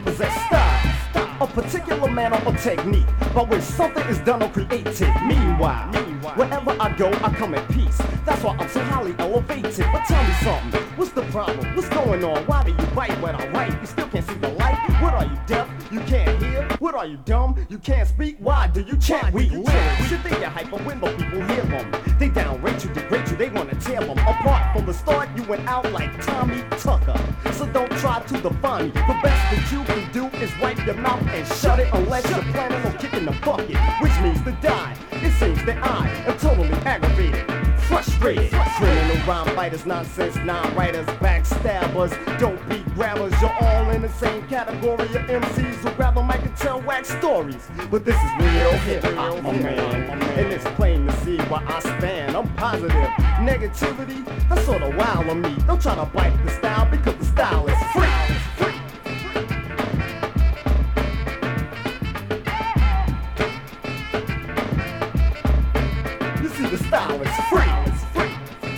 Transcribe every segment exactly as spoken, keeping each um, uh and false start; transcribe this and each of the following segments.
possess style, a particular manner or technique by which something is done or created. Meanwhile, wherever I go, I come in peace. That's why I'm so highly elevated. But tell me something, what's the problem? What's going on? Why do you bite when I write? You still can't see the light? What are you, deaf? You can't hear? What are you, dumb? You can't speak? Why do you chant weak lyrics? You think you're hyper when the people hear them. They downrate you, degrade you, they wanna tear them apart. From the start, you went out like Tommy Tucker. So don't try to define me. The best that you can do is wipe your mouth and shut it unless you're planning on kicking the bucket, which means to die. It seems that I am totally aggravated, frustrated. Criminal rhyme fighters, nonsense, non-writers, backstabbers, don't be grabbers. You're all in the same category of M Cs who rather might can tell wax stories. But this is real hip-hop, my man, and it's plain to see where I stand. I'm positive. Negativity, that's sort of wild on me. Don't try to bite the style because the style is free. The style is free. It's free.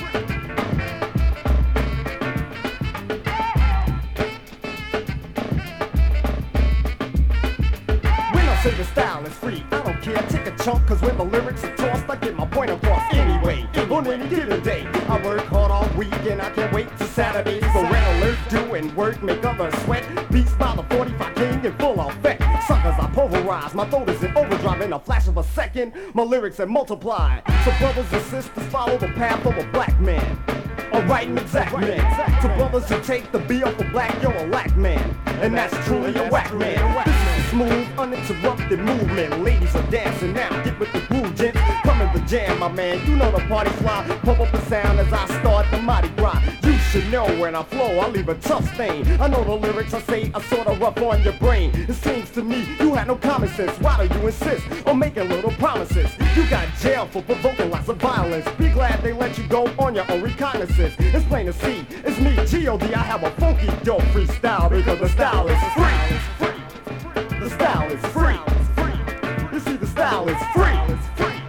When I say the style is free, I don't care. Take a chunk, cause when the lyrics are tossed, I get my point across anyway. On any given day, I work hard all week and I can't wait till Saturdays. So red alert, doing work, make others sweat. Beats by the forty-five king in full effect. Suckers I pulverize, my throat is in overdrive in a flash of a second. My lyrics are multiplied, so brothers and sisters follow the path of a black man. Alright, an exact man. To brothers who take the B off a black, you're a lack man. And that's truly a whack man. This is a smooth, uninterrupted movement. Ladies are dancing now, get with the groove, gents. Come in the jam, my man, you know the party fly. Pump up the sound as I start the Mardi Gras. You should know when I flow, I leave a tough stain. I know the lyrics I say are sorta rough on your brain. It seems to me you had no common sense. Why do you insist on making little promises? You got jailed for provoking lots of violence. Be glad they let you go on your own reconnaissance. It's plain to see, it's me, G O D I have a funky dope freestyle because the style is free. The style is free. You see, the style is free.